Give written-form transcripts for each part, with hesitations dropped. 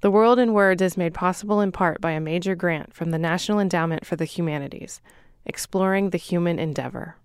The World in Words is made possible in part by a major grant from the National Endowment for the Humanities, exploring the human endeavor.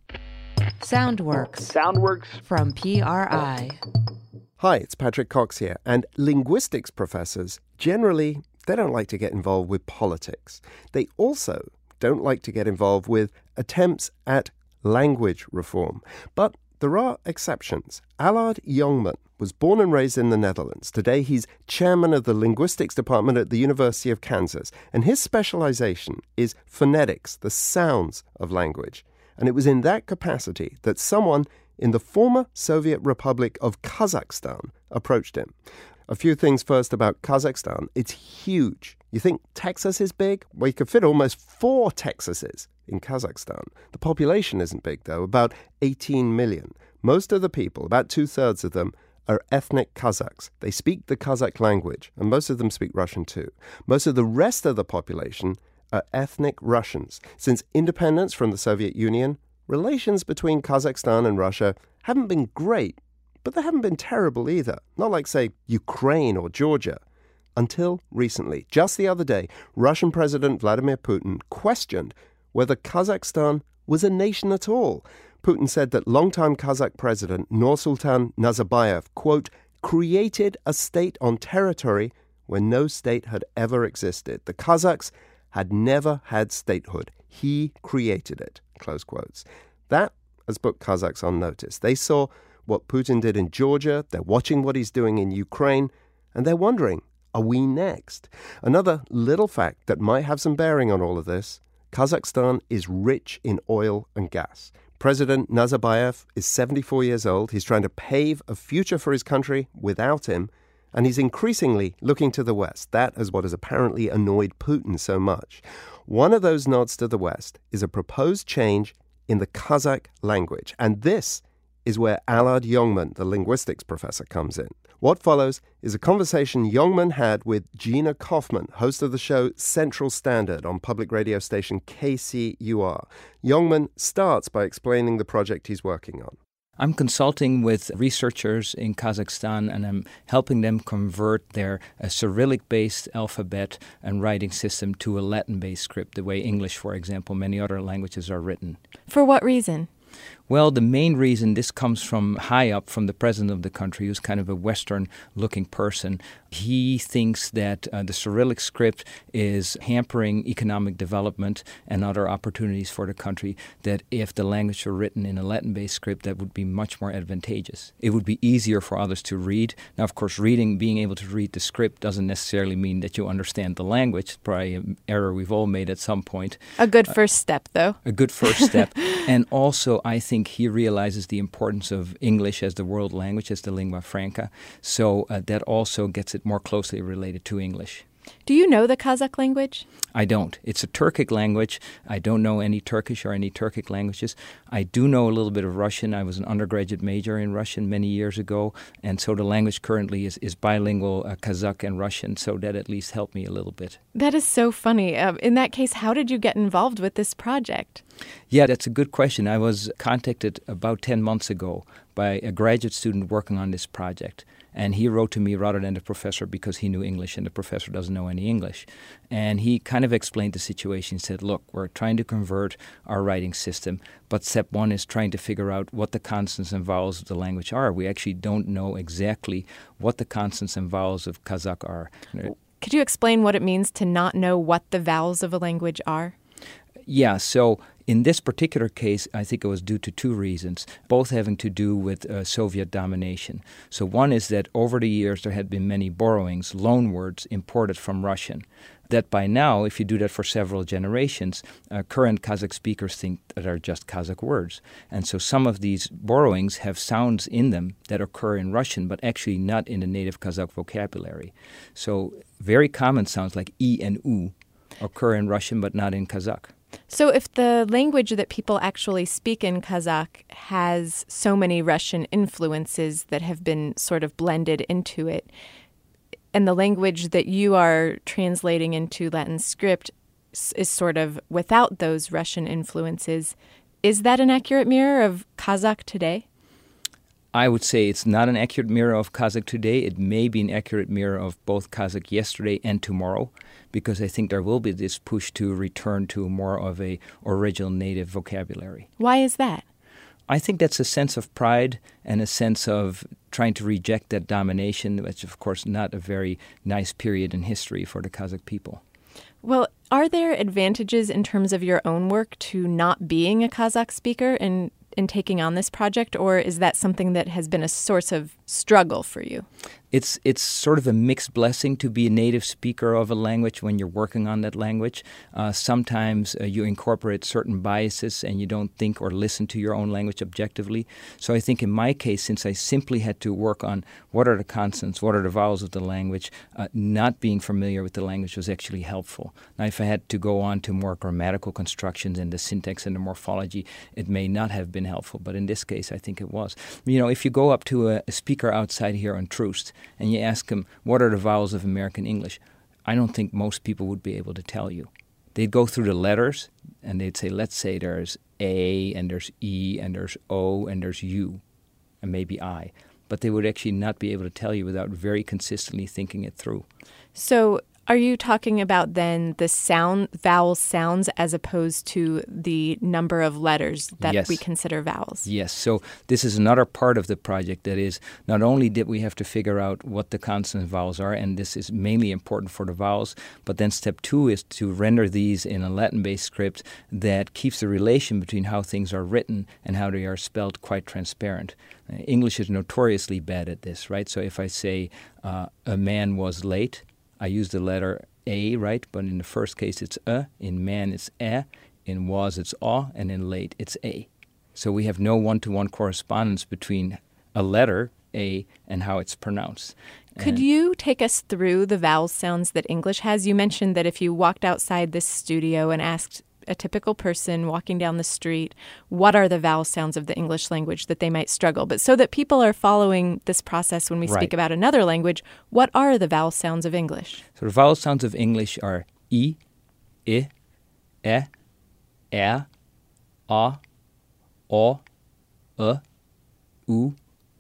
Soundworks from PRI. Hi, it's Patrick Cox here, and linguistics professors, generally, they don't like to get involved with politics. They also don't like to get involved with attempts at language reform. But there are exceptions. Allard Jongman was born and raised in the Netherlands. Today he's chairman of the linguistics department at the University of Kansas, and his specialization is phonetics, the sounds of language. And it was in that capacity that someone in the former Soviet Republic of Kazakhstan approached him. A few things first about Kazakhstan. It's huge. You think Texas is big? Well, you could fit almost 4 Texases in Kazakhstan. The population isn't big, though, about 18 million. Most of the people, about 2/3 of them, are ethnic Kazakhs. They speak the Kazakh language, and most of them speak Russian too. Most of the rest of the population are ethnic Russians. Since independence from the Soviet Union, relations between Kazakhstan and Russia haven't been great, but they haven't been terrible either. Not like, say, Ukraine or Georgia. Until recently, just the other day, Russian President Vladimir Putin questioned whether Kazakhstan was a nation at all. Putin said that longtime Kazakh President Nursultan Nazarbayev, quote, created a state on territory where no state had ever existed. The Kazakhs had never had statehood. He created it, close quotes. That has put Kazakhs on notice. They saw what Putin did in Georgia, they're watching what he's doing in Ukraine, and they're wondering, are we next? Another little fact that might have some bearing on all of this, Kazakhstan is rich in oil and gas. President Nazarbayev is 74 years old. He's trying to pave a future for his country without him, and he's increasingly looking to the West. That is what has apparently annoyed Putin so much. One of those nods to the West is a proposed change in the Kazakh language, and this is where Allard Jongman, the linguistics professor, comes in. What follows is a conversation Jongman had with Gina Kaufman, host of the show Central Standard on public radio station KCUR. Jongman starts by explaining the project he's working on. I'm consulting with researchers in Kazakhstan, and I'm helping them convert their Cyrillic-based alphabet and writing system to a Latin-based script, the way English, for example, many other languages are written. For what reason? Well, the main reason, this comes from high up from the president of the country, who's kind of a Western-looking person. He thinks that the Cyrillic script is hampering economic development and other opportunities for the country, that if the language were written in a Latin-based script, that would be much more advantageous. It would be easier for others to read. Now, of course, being able to read the script doesn't necessarily mean that you understand the language. It's probably an error we've all made at some point. A good first step, though. A good first step. And also, I think he realizes the importance of English as the world language, as the lingua franca. So that also gets it more closely related to English. Do you know the Kazakh language? I don't. It's a Turkic language. I don't know any Turkish or any Turkic languages. I do know a little bit of Russian. I was an undergraduate major in Russian many years ago, and so the language currently is bilingual, Kazakh and Russian, so that at least helped me a little bit. That is so funny. In that case, how did you get involved with this project? Yeah, that's a good question. I was contacted about 10 months ago by a graduate student working on this project. And he wrote to me rather than the professor because he knew English and the professor doesn't know any English. And he kind of explained the situation. He said, look, we're trying to convert our writing system, but step one is trying to figure out what the consonants and vowels of the language are. We actually don't know exactly what the consonants and vowels of Kazakh are. Could you explain what it means to not know what the vowels of a language are? Yeah, so in this particular case, I think it was due to 2 reasons, both having to do with Soviet domination. So one is that over the years there had been many borrowings, loanwords imported from Russian. That by now, if you do that for several generations, current Kazakh speakers think that are just Kazakh words. And so some of these borrowings have sounds in them that occur in Russian, but actually not in the native Kazakh vocabulary. So very common sounds like I and U occur in Russian, but not in Kazakh. So if the language that people actually speak in Kazakh has so many Russian influences that have been sort of blended into it, and the language that you are translating into Latin script is sort of without those Russian influences, is that an accurate mirror of Kazakh today? I would say it's not an accurate mirror of Kazakh today. It may be an accurate mirror of both Kazakh yesterday and tomorrow, because I think there will be this push to return to more of a original native vocabulary. Why is that? I think that's a sense of pride and a sense of trying to reject that domination, which of course not a very nice period in history for the Kazakh people. Well, are there advantages in terms of your own work to not being a Kazakh speaker and in taking on this project, or is that something that has been a source of struggle for you? It's sort of a mixed blessing to be a native speaker of a language when you're working on that language. Sometimes you incorporate certain biases and you don't think or listen to your own language objectively. So I think in my case, since I simply had to work on what are the consonants, what are the vowels of the language, not being familiar with the language was actually helpful. Now, if I had to go on to more grammatical constructions and the syntax and the morphology, it may not have been helpful. But in this case, I think it was. You know, if you go up to a speaker outside here on Troost, and you ask them, what are the vowels of American English? I don't think most people would be able to tell you. They'd go through the letters, and they'd say, let's say there's A, and there's E, and there's O, and there's U, and maybe I. But they would actually not be able to tell you without very consistently thinking it through. So are you talking about then the vowel sounds as opposed to the number of letters that Yes. we consider vowels? Yes. So this is another part of the project. That is, not only did we have to figure out what the consonant vowels are, and this is mainly important for the vowels, but then step 2 is to render these in a Latin-based script that keeps the relation between how things are written and how they are spelled quite transparent. English is notoriously bad at this, right? So if I say a man was late, I use the letter A, right? But in the first case, it's in man, it's in was, it's and in late, it's A. So we have no one-to-one correspondence between a letter, A, and how it's pronounced. Could you take us through the vowel sounds that English has? You mentioned that if you walked outside this studio and asked a typical person walking down the street, what are the vowel sounds of the English language, that they might struggle. But so that people are following this process when we speak about another language, what are the vowel sounds of English? So the vowel sounds of English are I, I, a, o, u,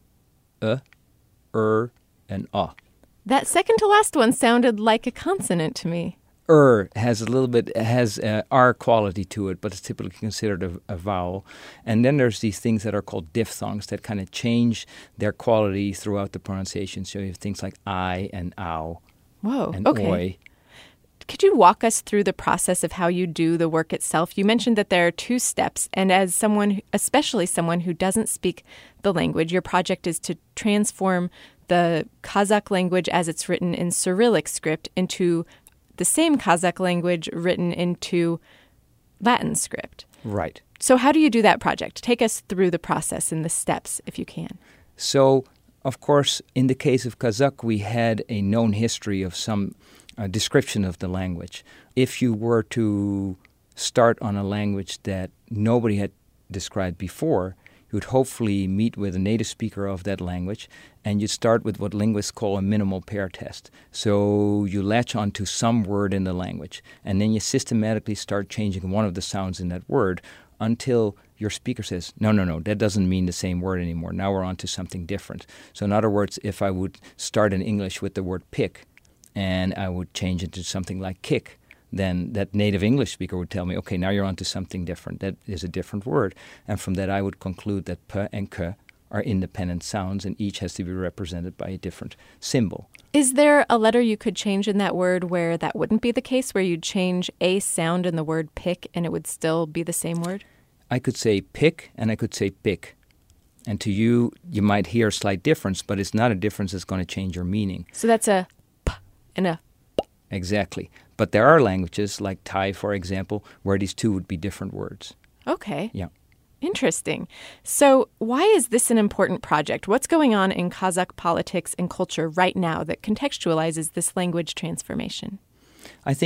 and a. That second to last one sounded like a consonant to me. Has a little bit, has R quality to it, but it's typically considered a vowel. And then there's these things that are called diphthongs that kind of change their quality throughout the pronunciation. So you have things like I and ow. Whoa, and okay. oi. Could you walk us through the process of how you do the work itself? You mentioned that there are 2 steps, and as someone, especially someone who doesn't speak the language, your project is to transform the Kazakh language as it's written in Cyrillic script into the same Kazakh language written into Latin script. Right. So how do you do that project? Take us through the process and the steps, if you can. So, of course, in the case of Kazakh, we had a known history of some description of the language. If you were to start on a language that nobody had described before, you would hopefully meet with a native speaker of that language, and you'd start with what linguists call a minimal pair test. So you latch onto some word in the language, and then you systematically start changing one of the sounds in that word until your speaker says, no, that doesn't mean the same word anymore. Now we're on to something different. So in other words, if I would start in English with the word pick, and I would change it to something like kick, then that native English speaker would tell me, okay, now you're on to something different. That is a different word. And from that, I would conclude that p and k are independent sounds, and each has to be represented by a different symbol. Is there a letter you could change in that word where that wouldn't be the case, where you'd change a sound in the word pick and it would still be the same word? I could say pick and I could say pick. And to you, you might hear a slight difference, but it's not a difference that's going to change your meaning. So that's a p and a p. Exactly. But there are languages, like Thai, for example, where these two would be different words. Okay. Yeah. Interesting. So why is this an important project? What's going on in Kazakh politics and culture right now that contextualizes this language transformation? I think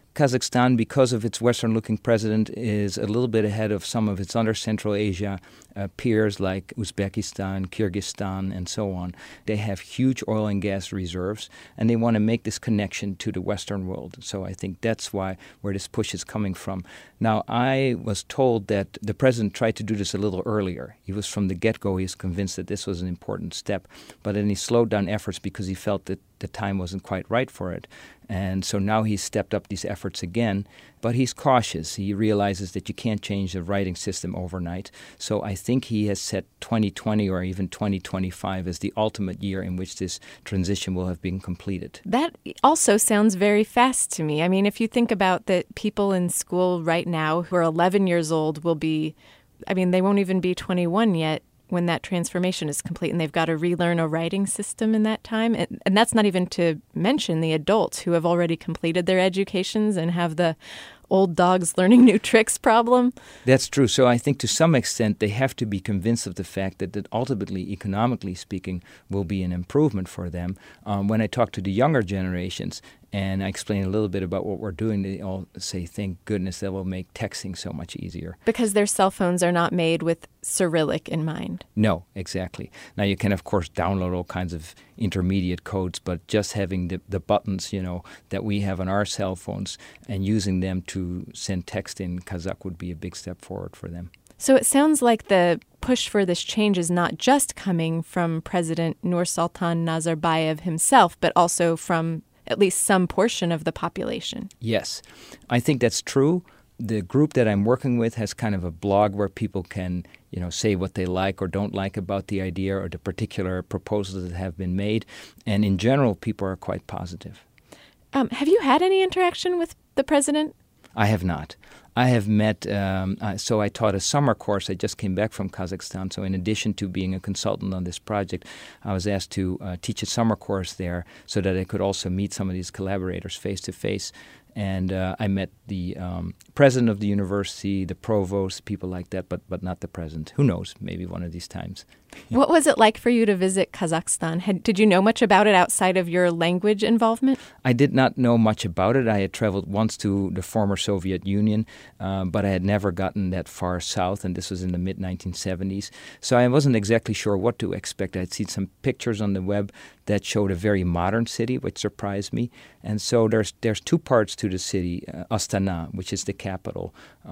Kazakhstan, because of its Western-looking president, is a little bit ahead of some of its other Central Asia peers like Uzbekistan, Kyrgyzstan, and so on. They have huge oil and gas reserves, and they want to make this connection to the Western world. So I think that's where this push is coming from. Now, I was told that the president tried to do this a little earlier. He was from the get-go, he was convinced that this was an important step, but then he slowed down efforts because he felt that the time wasn't quite right for it. And so now he's stepped up these efforts again, but he's cautious. He realizes that you can't change the writing system overnight. So I think he has set 2020 or even 2025 as the ultimate year in which this transition will have been completed. That also sounds very fast to me. I mean, if you think about that people in school right now who are 11 years old will be, they won't even be 21 yet when that transformation is complete, and they've got to relearn a writing system in that time. And that's not even to mention the adults who have already completed their educations and have the old dogs learning new tricks problem. That's true. So I think to some extent they have to be convinced of the fact that ultimately, economically speaking, will be an improvement for them. When I talk to the younger generations and I explain a little bit about what we're doing, they all say, thank goodness, that will make texting so much easier. Because their cell phones are not made with Cyrillic in mind. No, exactly. Now you can, of course, download all kinds of intermediate codes, but just having the buttons, that we have on our cell phones and using them to send text in Kazakh would be a big step forward for them. So it sounds like the push for this change is not just coming from President Nursultan Nazarbayev himself, but also from at least some portion of the population. Yes, I think that's true. The group that I'm working with has kind of a blog where people can, say what they like or don't like about the idea or the particular proposals that have been made. And in general, people are quite positive. Have you had any interaction with the president? I have not. I have met, so I taught a summer course. I just came back from Kazakhstan. So in addition to being a consultant on this project, I was asked to teach a summer course there so that I could also meet some of these collaborators face to face. And I met the president of the university, the provost, people like that, but not the president. Who knows? Maybe one of these times. What was it like for you to visit Kazakhstan? Did you know much about it outside of your language involvement? I did not know much about it. I had traveled once to the former Soviet Union, but I had never gotten that far south, and this was in the mid-1970s. So I wasn't exactly sure what to expect. I'd seen some pictures on the web that showed a very modern city, which surprised me. And so there's two parts to the city, Astana, which is the capital.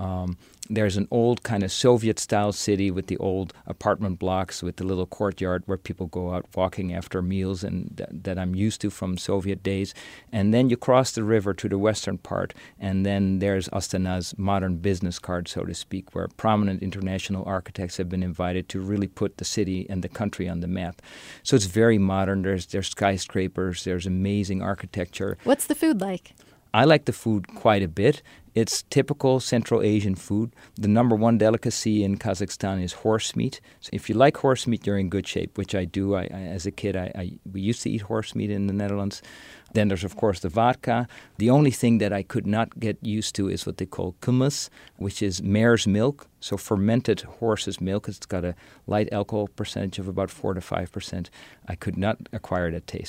There's an old kind of Soviet-style city with the old apartment blocks with the little courtyard where people go out walking after meals, and that I'm used to from Soviet days. And then you cross the river to the western part, and then there's Astana's modern business card, so to speak, where prominent international architects have been invited to really put the city and the country on the map. So it's very modern. There's skyscrapers. There's amazing architecture. What's the food like? I like the food quite a bit. It's typical Central Asian food. The number one delicacy in Kazakhstan is horse meat. So if you like horse meat, you're in good shape, which I do. As a kid, we used to eat horse meat in the Netherlands. Then there's, of course, the vodka. The only thing that I could not get used to is what they call kumis, which is mare's milk, so fermented horse's milk. It's got a light alcohol percentage of about 4 to 5%. I could not acquire that taste.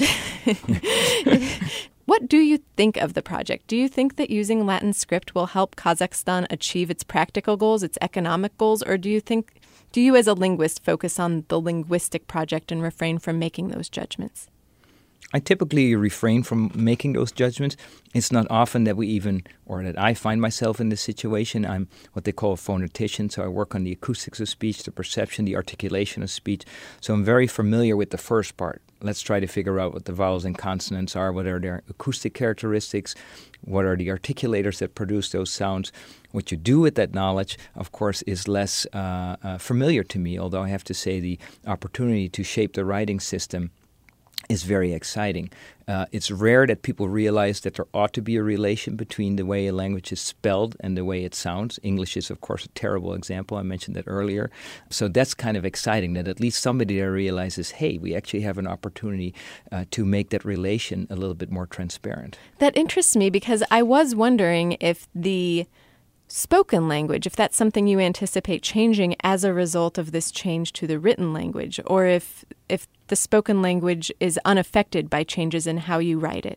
What do you think of the project? Do you think that using Latin script will help Kazakhstan achieve its practical goals, its economic goals, or do you as a linguist focus on the linguistic project and refrain from making those judgments? I typically refrain from making those judgments. It's not often that that I find myself in this situation. I'm what they call a phonetician, so I work on the acoustics of speech, the perception, the articulation of speech. So I'm very familiar with the first part. Let's try to figure out what the vowels and consonants are, what are their acoustic characteristics, what are the articulators that produce those sounds. What you do with that knowledge, of course, is less familiar to me, although I have to say the opportunity to shape the writing system is very exciting. It's rare that people realize that there ought to be a relation between the way a language is spelled and the way it sounds. English is, of course, a terrible example. I mentioned that earlier. So that's kind of exciting that at least somebody there realizes, hey, we actually have an opportunity to make that relation a little bit more transparent. That interests me because I was wondering if the spoken language, if that's something you anticipate changing as a result of this change to the written language, or if the spoken language is unaffected by changes in how you write it.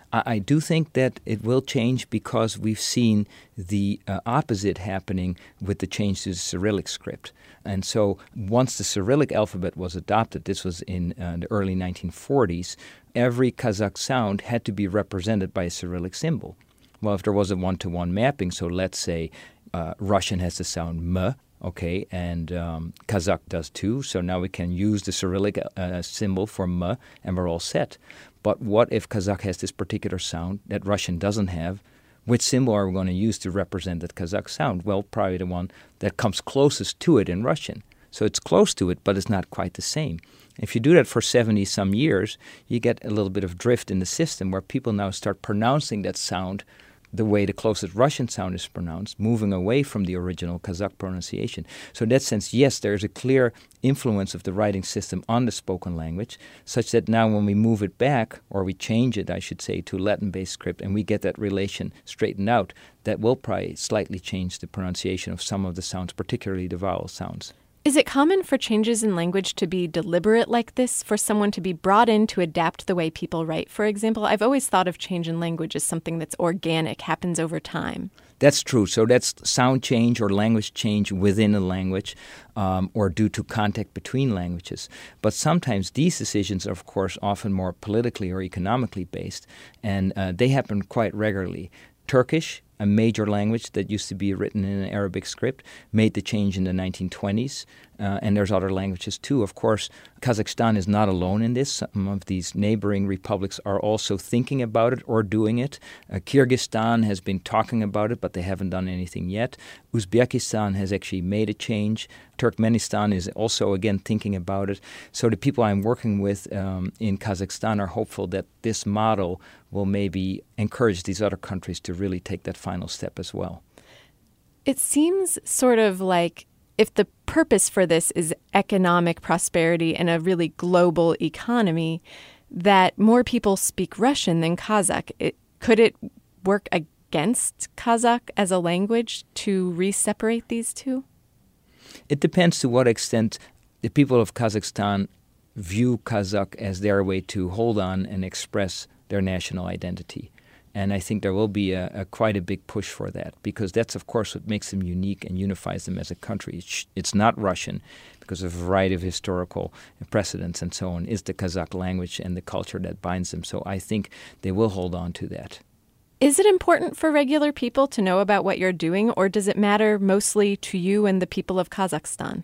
I do think that it will change because we've seen the opposite happening with the change to the Cyrillic script. And so once the Cyrillic alphabet was adopted, this was in the early 1940s, every Kazakh sound had to be represented by a Cyrillic symbol. Well, if there was a one-to-one mapping, so let's say Russian has the sound M, okay, and Kazakh does too, so now we can use the Cyrillic symbol for M, and we're all set. But what if Kazakh has this particular sound that Russian doesn't have? Which symbol are we going to use to represent that Kazakh sound? Well, probably the one that comes closest to it in Russian. So it's close to it, but it's not quite the same. If you do that for 70-some years, you get a little bit of drift in the system where people now start pronouncing that sound the way the closest Russian sound is pronounced, moving away from the original Kazakh pronunciation. So in that sense, yes, there is a clear influence of the writing system on the spoken language, such that now when we move it back, or we change it, I should say, to Latin-based script, and we get that relation straightened out, that will probably slightly change the pronunciation of some of the sounds, particularly the vowel sounds. Is it common for changes in language to be deliberate like this, for someone to be brought in to adapt the way people write, for example? I've always thought of change in language as something that's organic, happens over time. That's true. So that's sound change or language change within a language or due to contact between languages. But sometimes these decisions are, of course, often more politically or economically based, and they happen quite regularly. Turkish, a major language that used to be written in an Arabic script, made the change in the 1920s, and there's other languages too. Of course, Kazakhstan is not alone in this. Some of these neighboring republics are also thinking about it or doing it. Kyrgyzstan has been talking about it, but they haven't done anything yet. Uzbekistan has actually made a change. Turkmenistan is also, again, thinking about it. So the people I'm working with in Kazakhstan are hopeful that this model will maybe encourage these other countries to really take that final step as well. It seems sort of like if the purpose for this is economic prosperity and a really global economy, that more people speak Russian than Kazakh. Could it work against Kazakh as a language to re-separate these two? It depends to what extent the people of Kazakhstan view Kazakh as their way to hold on and express their national identity. And I think there will be quite a big push for that, because that's, of course, what makes them unique and unifies them as a country. It's not Russian, because of a variety of historical precedents and so on. It's the Kazakh language and the culture that binds them. So I think they will hold on to that. Is it important for regular people to know about what you're doing, or does it matter mostly to you and the people of Kazakhstan?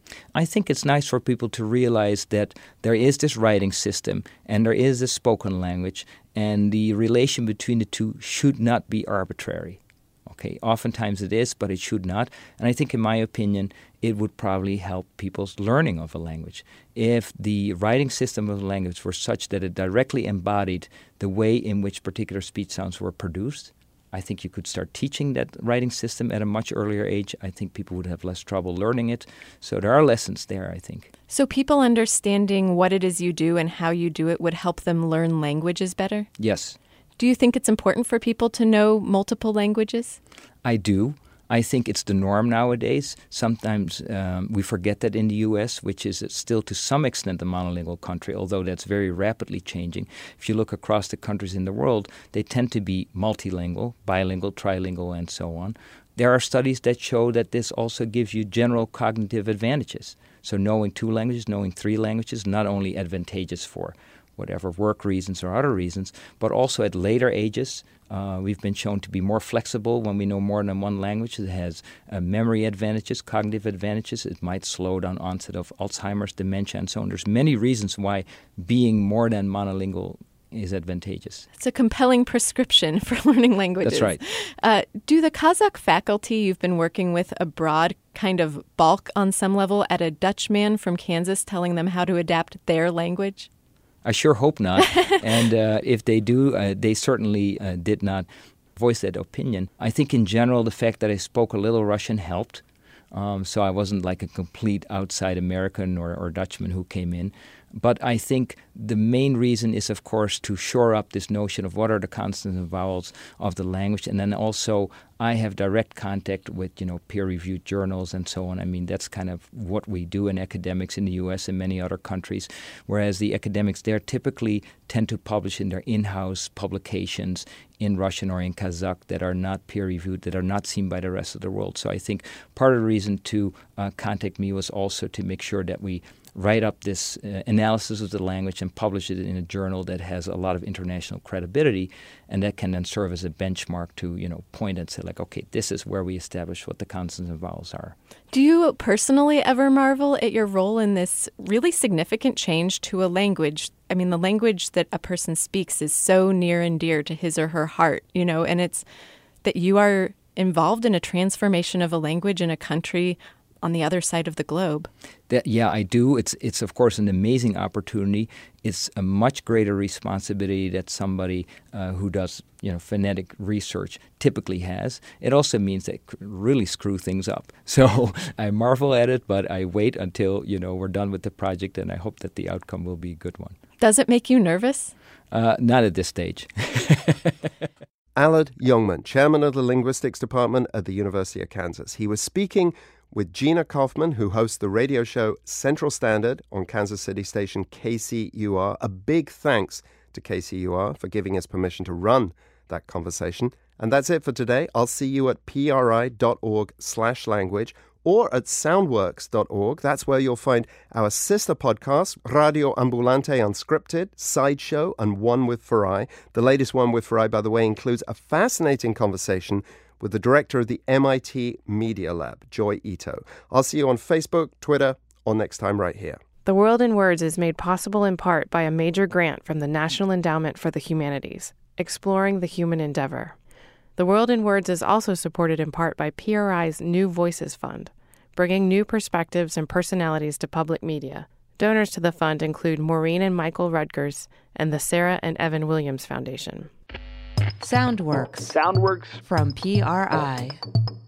I think it's nice for people to realize that there is this writing system and there is a spoken language, and the relation between the two should not be arbitrary. Okay, oftentimes it is, but it should not. And I think, in my opinion, it would probably help people's learning of a language. If the writing system of a language were such that it directly embodied the way in which particular speech sounds were produced, I think you could start teaching that writing system at a much earlier age. I think people would have less trouble learning it. So there are lessons there, I think. So people understanding what it is you do and how you do it would help them learn languages better? Yes. Do you think it's important for people to know multiple languages? I do. I think it's the norm nowadays. Sometimes we forget that in the U.S., which is still to some extent a monolingual country, although that's very rapidly changing. If you look across the countries in the world, they tend to be multilingual, bilingual, trilingual, and so on. There are studies that show that this also gives you general cognitive advantages. So knowing 2 languages, knowing 3 languages, not only advantageous for whatever work reasons or other reasons, but also at later ages. We've been shown to be more flexible when we know more than one language. It has memory advantages, cognitive advantages. It might slow down onset of Alzheimer's, dementia, and so on. There's many reasons why being more than monolingual is advantageous. It's a compelling prescription for learning languages. That's right. Do the Kazakh faculty you've been working with abroad kind of balk on some level at a Dutch man from Kansas telling them how to adapt their language? I sure hope not. And if they do, they certainly did not voice that opinion. I think in general the fact that I spoke a little Russian helped. So I wasn't like a complete outside American or Dutchman who came in. But I think the main reason is, of course, to shore up this notion of what are the consonants and vowels of the language. And then also I have direct contact with, peer-reviewed journals and so on. I mean, that's kind of what we do in academics in the U.S. and many other countries, whereas the academics there typically tend to publish in their in-house publications in Russian or in Kazakh that are not peer-reviewed, that are not seen by the rest of the world. So I think part of the reason to contact me was also to make sure that we write up this analysis of the language and publish it in a journal that has a lot of international credibility, and that can then serve as a benchmark to, point and say, like, okay, this is where we establish what the consonants and vowels are. Do you personally ever marvel at your role in this really significant change to a language? I mean, the language that a person speaks is so near and dear to his or her heart, and it's that you are involved in a transformation of a language in a country on the other side of the globe. Yeah, I do. It's of course an amazing opportunity. It's a much greater responsibility that somebody who does phonetic research typically has. It also means they really screw things up. So I marvel at it, but I wait until we're done with the project, and I hope that the outcome will be a good one. Does it make you nervous? Not at this stage. Allard Jungmann, chairman of the linguistics department at the University of Kansas. He was speaking with Gina Kaufman, who hosts the radio show Central Standard on Kansas City station KCUR. A big thanks to KCUR for giving us permission to run that conversation. And that's it for today. I'll see you at pri.org/language or at soundworks.org. That's where you'll find our sister podcasts, Radio Ambulante Unscripted, Sideshow, and One with Farai. The latest One with Farai, by the way, includes a fascinating conversation with the director of the MIT Media Lab, Joy Ito. I'll see you on Facebook, Twitter, or next time right here. The World in Words is made possible in part by a major grant from the National Endowment for the Humanities, Exploring the Human Endeavor. The World in Words is also supported in part by PRI's New Voices Fund, bringing new perspectives and personalities to public media. Donors to the fund include Maureen and Michael Rutgers and the Sarah and Evan Williams Foundation. Soundworks Soundworks from PRI.